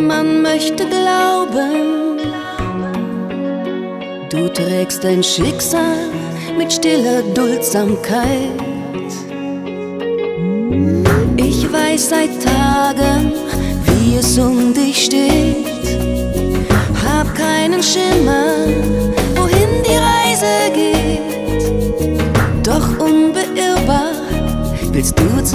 Man möchte glauben, du trägst dein Schicksal mit stiller Duldsamkeit. Ich weiß seit Tagen, wie es um dich steht, hab keinen Schimmer, wohin die Reise geht. Doch unbeirrbar willst du